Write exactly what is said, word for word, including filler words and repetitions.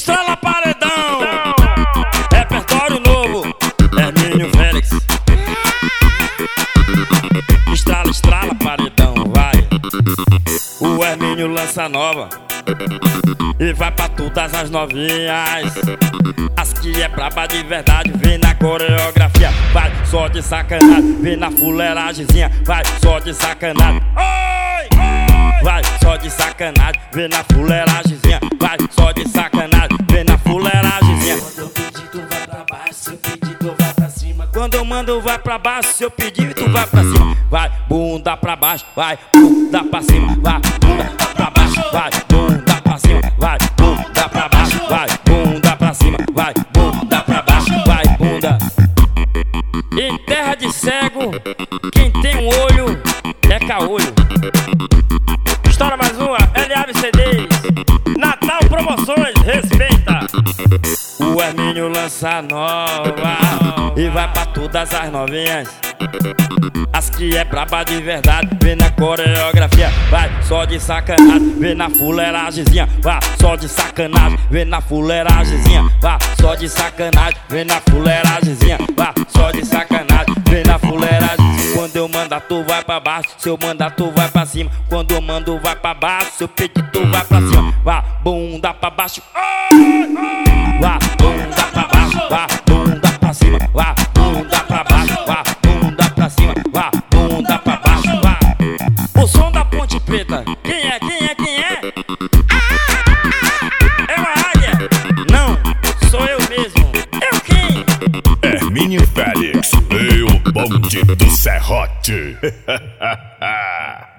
Estrala paredão, repertório novo, Hermínio Félix. Estrala, estrala paredão, vai. O Hermínio lança nova e vai pra todas as novinhas. As que é braba de verdade, vem na coreografia. Vai só de sacanagem, vem na fuleiragemzinha. Vai só de sacanagem, oi, oi. Vai só de sacanagem, vem na fuleiragemzinha. Vai só de sacanagem, vem na fuleiragemzinha. Quando eu pedir tu vai pra baixo, se eu pedir tu vai pra cima. Quando eu mando vai pra baixo, se eu pedir tu vai pra cima. Vai bunda pra baixo, vai bunda pra cima. Vai bunda pra baixo, vai bunda pra cima. Vai bunda pra baixo, vai bunda pra cima. Vai bunda pra baixo, vai bunda. Em terra de cego, quem tem um olho é caolho. Estoura mais uma, L A B C Ds, Natal Promoções, respeita. O Hermínio lança nova e vai pra todas as novinhas. As que é braba de verdade, vem na coreografia. Vai só de sacanagem, vem na fuleiragemzinha. Vai só de sacanagem, vem na fuleiragemzinha. Vai só de sacanagem, vem na fuleiragemzinha. Vai só de sacanagem, vem na fuleiragemzinha. Quando eu mandar tu vai pra baixo, se eu mandar tu vai pra cima. Quando eu mando vai pra baixo, se eu pedir tu vai pra cima. Vai bunda pra baixo, vai bunda pra baixo, vai bunda pra cima. Vai bunda pra baixo, vai bunda pra cima. Vai bunda pra baixo, vai. O som da Ponte Preta, quem é, quem é, quem é? É uma águia? Não, sou eu mesmo. Eu quem? Hermínio Félix, eu, bonde do serrote.